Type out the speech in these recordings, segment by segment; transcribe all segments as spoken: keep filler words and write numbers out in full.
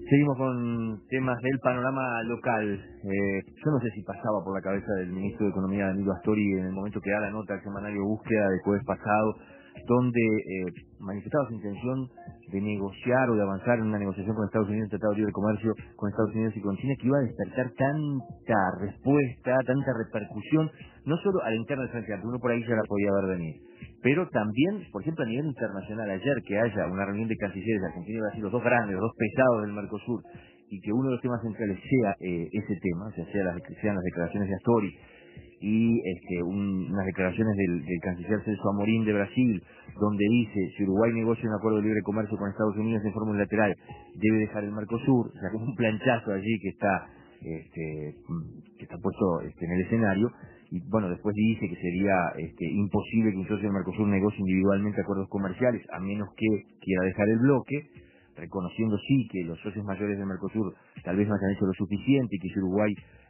Seguimos con temas del panorama local. Eh, yo no sé si pasaba por la cabeza del ministro de Economía, Danilo Astori, en el momento que da la nota al semanario Búsqueda del jueves pasado, donde eh, manifestaba su intención de negociar o de avanzar en una negociación con Estados Unidos, un tratado de libre comercio con Estados Unidos y con China, que iba a despertar tanta respuesta, tanta repercusión, no solo a la interna del Frente Amplio, uno por ahí ya la podía ver venir, pero también, por ejemplo, a nivel internacional, ayer que haya una reunión de cancilleres de Argentina y Brasil, los dos grandes, los dos pesados del Mercosur, y que uno de los temas centrales sea eh, ese tema, o sea, sea las, sean las declaraciones de Astori y este, un, unas declaraciones del, del canciller Celso Amorín de Brasil, donde dice, si Uruguay negocia un acuerdo de libre comercio con Estados Unidos en forma unilateral, debe dejar el Mercosur, o sea, como un planchazo allí que está este, que está puesto este, en el escenario. Y bueno, después dice que sería este, imposible que un socio del Mercosur negocie individualmente acuerdos comerciales, a menos que quiera dejar el bloque, reconociendo sí que los socios mayores del Mercosur tal vez no hayan hecho lo suficiente y que si Uruguay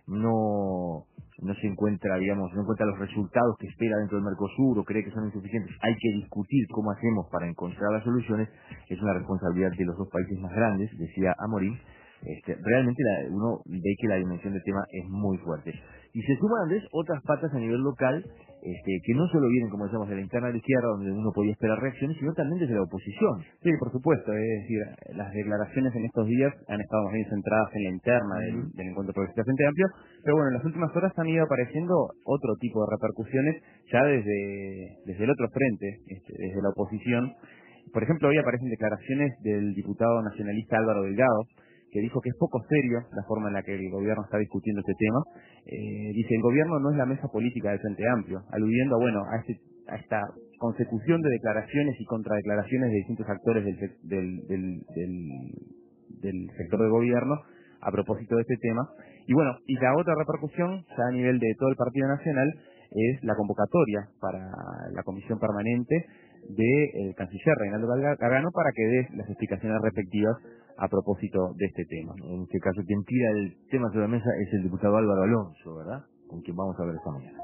no no se encuentra, digamos, no encuentra los resultados que espera dentro del Mercosur o cree que son insuficientes, hay que discutir cómo hacemos para encontrar las soluciones. Es una responsabilidad de los dos países más grandes, decía Amorín. Este, realmente la, uno ve que la dimensión del tema es muy fuerte. Y se suman, Andrés, otras patas a nivel local, este, que no solo vienen, como decíamos, de la interna de la izquierda, donde uno podía esperar reacciones, sino también desde la oposición. Sí, por supuesto, es decir, las declaraciones en estos días han estado más bien centradas en la interna del, Uh-huh. del encuentro progresista Frente Amplio, pero bueno, en las últimas horas han ido apareciendo otro tipo de repercusiones ya desde, desde el otro frente, este, desde la oposición. Por ejemplo, hoy aparecen declaraciones del diputado nacionalista Álvaro Delgado, que dijo que es poco serio la forma en la que el gobierno está discutiendo este tema. Eh, dice, el gobierno no es la mesa política del Frente Amplio, aludiendo bueno, a, este, a esta consecución de declaraciones y contradeclaraciones de distintos actores del, del, del, del, del sector de gobierno a propósito de este tema. Y bueno, y la otra repercusión, ya a nivel de todo el Partido Nacional, es la convocatoria para la comisión permanente del canciller Reinaldo Gargano para que dé las explicaciones respectivas a propósito de este tema. En este caso, quien tira el tema sobre la mesa es el diputado Álvaro Alonso, ¿verdad? Con quien vamos a ver esta mañana.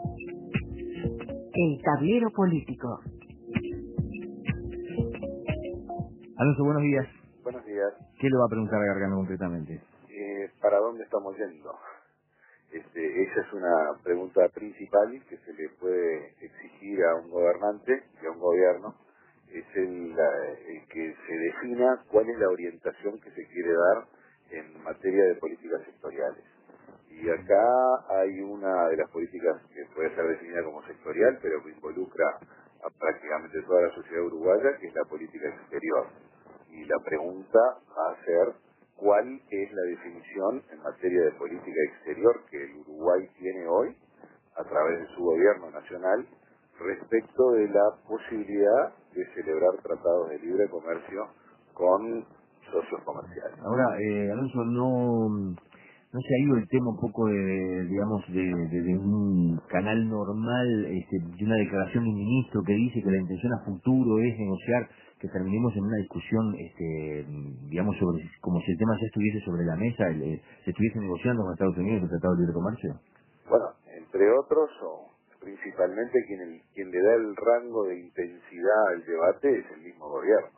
El tablero político. Alonso, buenos días. Buenos días. ¿Qué le va a preguntar a Gargano concretamente? Eh, ¿Para dónde estamos yendo? Este, esa es una pregunta principal que se le puede exigir a un gobernante y a un gobierno. Es el, la- el que se defina cuál es la orientación que se quiere dar en materia de políticas sectoriales. Y acá hay una de las políticas que puede ser definida como sectorial, pero que involucra a prácticamente toda la sociedad uruguaya, que es la política exterior. Y la pregunta va a ser cuál es la definición en materia de política exterior que el Uruguay tiene hoy a través de su gobierno nacional respecto de la posibilidad de celebrar tratados de libre comercio con socios comerciales. Ahora, eh, Alonso, no, no se ha ido el tema un poco de, digamos, de, de, de un canal normal, este, de una declaración de un ministro que dice que la intención a futuro es negociar, que terminemos en una discusión, este, digamos, sobre como si el tema ya estuviese sobre la mesa, el, eh, se estuviese negociando con Estados Unidos el Tratado de Libre Comercio. Bueno, entre otros, o principalmente quien, el- quien le da el rango de intensidad al debate es el mismo gobierno.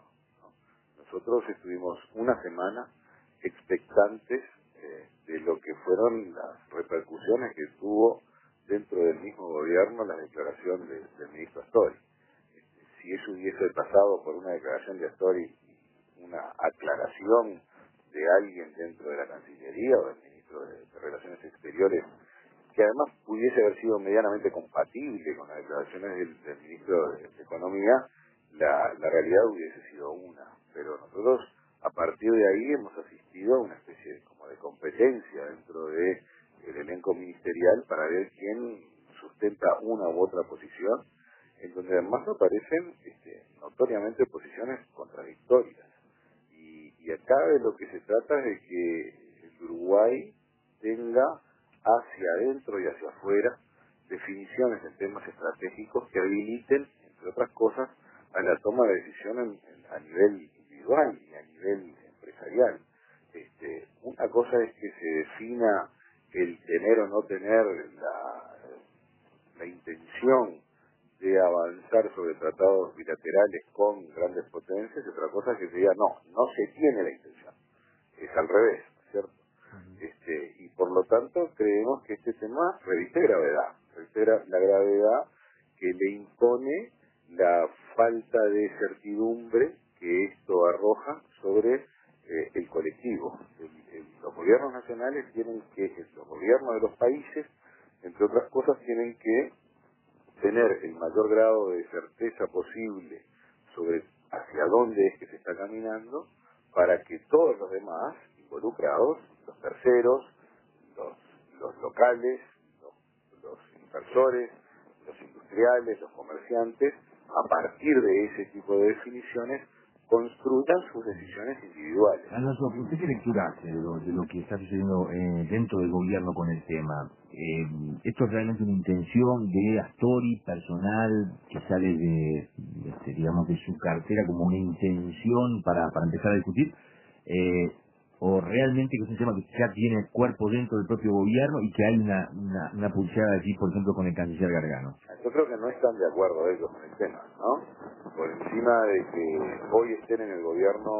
Nosotros estuvimos una semana expectantes eh, de lo que fueron las repercusiones que tuvo dentro del mismo gobierno la declaración de- del ministro Astori. Este, si eso hubiese pasado por una declaración de Astori y una aclaración de alguien dentro de la Cancillería o del ministro de, de Relaciones Exteriores, que además pudiese haber sido medianamente compatible con las declaraciones del, del ministro de, de Economía, la, la realidad hubiese sido una. Pero nosotros, a partir de ahí, hemos asistido a una especie de, como de competencia dentro del elenco ministerial para ver quién sustenta una u otra posición, en donde además aparecen este, notoriamente posiciones contradictorias. Y, y acá de lo que se trata es de que el Uruguay tenga hacia adentro y hacia afuera definiciones en temas estratégicos que habiliten, entre otras cosas, a la toma de decisiones a nivel individual y a nivel empresarial. Este, una cosa es que se defina el tener o no tener la, la intención de avanzar sobre tratados bilaterales con grandes potencias, y otra cosa es que se diga, no, no se tiene la intención. es al revés, ¿cierto? Este, y por lo tanto creemos que este tema reviste gravedad, reviste gra- la gravedad que le impone la falta de certidumbre que esto arroja sobre eh, el colectivo. El, el, los gobiernos nacionales tienen que, los gobiernos de los países, entre otras cosas, tienen que tener el mayor grado de certeza posible sobre hacia dónde es que se está caminando, para que todos los demás involucrados, los terceros, los, los locales, los, los inversores, los industriales, los comerciantes, a partir de ese tipo de definiciones, construyan sus decisiones individuales. Alonso, ¿usted qué lectura hace de lo, de lo que está sucediendo eh, dentro del gobierno con el tema? Eh, ¿Esto es realmente una intención de Astori, personal, que sale de, este, digamos, de su cartera como una intención para, para empezar a discutir? Eh, ¿O realmente que es un tema que ya tiene cuerpo dentro del propio gobierno y que hay una, una, una pulseada allí, por ejemplo, con el canciller Gargano? Yo creo que no están de acuerdo ellos con el tema, ¿no? Por encima de que hoy estén en el gobierno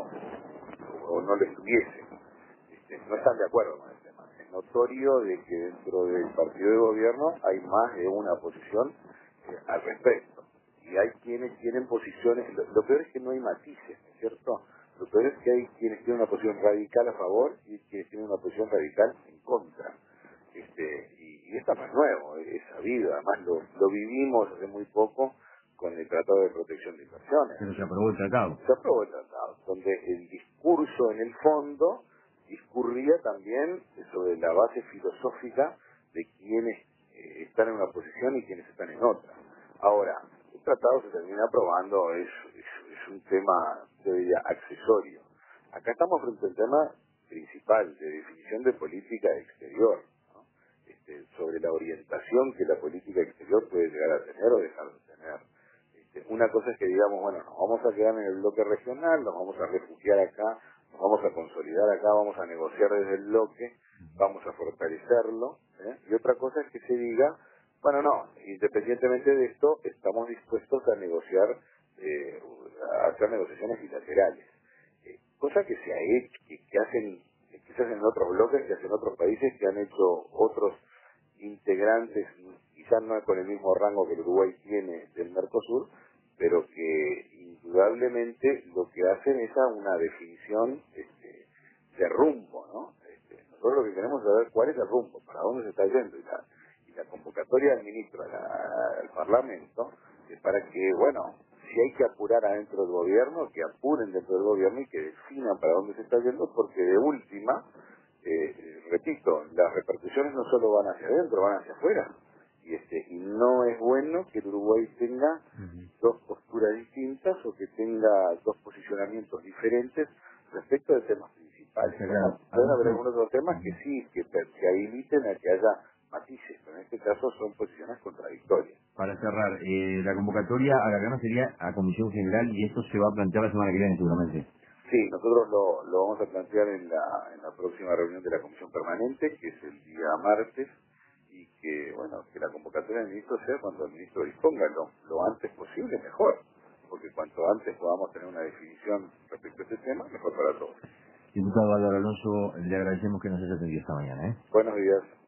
o no lo estuviesen, este, no están de acuerdo con el tema. Es notorio de que dentro del partido de gobierno hay más de una posición eh, al respecto. Y hay quienes tienen posiciones, lo, lo peor es que no hay matices, ¿no es cierto? Lo peor es que hay quienes tienen una posición radical a favor y quienes tienen una posición radical en contra. Este, y, y esto no es nuevo, es sabido, además lo, lo vivimos hace muy poco con el Tratado de Protección de Inversiones. Pero se aprobó el tratado. Se aprobó el tratado, donde el discurso en el fondo discurría también sobre la base filosófica de quienes eh, están en una posición y quienes están en otra. Ahora, el tratado se termina aprobando, es, es, es un tema, yo diría, accesorio. Acá estamos frente al tema principal de definición de política exterior, ¿no? Este, sobre la orientación que la política exterior puede llegar a tener o dejar de tener. Este, una cosa es que digamos, bueno, nos vamos a quedar en el bloque regional, nos vamos a refugiar acá, nos vamos a consolidar acá, vamos a negociar desde el bloque, vamos a fortalecerlo, ¿eh? Y otra cosa es que se diga, bueno, no, independientemente de esto, estamos dispuestos a negociar, eh, a hacer negociaciones bilaterales. Eh, cosa que se ha hecho, que, que hacen, que se hacen en otros bloques, que hacen otros países, que han hecho otros integrantes, quizás no con el mismo rango que el Uruguay tiene del Mercosur, pero que indudablemente lo que hacen es a una definición este, de rumbo, ¿no? Este, nosotros lo que queremos es saber cuál es el rumbo, para dónde se está yendo, y la, y la convocatoria del ministro a la- al Parlamento es para que, bueno, si hay que apurar adentro del gobierno, que apuren dentro del gobierno y que definan para dónde se está yendo, porque de última, eh, repito, las repercusiones no solo van hacia adentro, van hacia afuera. Y este y no es bueno que el Uruguay tenga Uh-huh. dos posturas distintas o que tenga dos posicionamientos diferentes respecto de temas principales. Claro. Pueden haber algunos otros temas que sí, que, que habiliten a que haya matices, pero en este caso son posiciones contradictorias. Para cerrar, eh, la convocatoria a Gargano sería a Comisión General y esto se va a plantear la semana que viene seguramente. Sí, nosotros lo, lo vamos a plantear en la, en la próxima reunión de la Comisión Permanente, que es el día martes, y que, bueno, que la convocatoria del ministro sea cuando el ministro disponga, lo, lo antes posible, mejor, porque cuanto antes podamos tener una definición respecto a este tema, mejor para todos. Diputado Álvaro Alonso, le agradecemos que nos haya atendido esta mañana, ¿eh? Buenos días.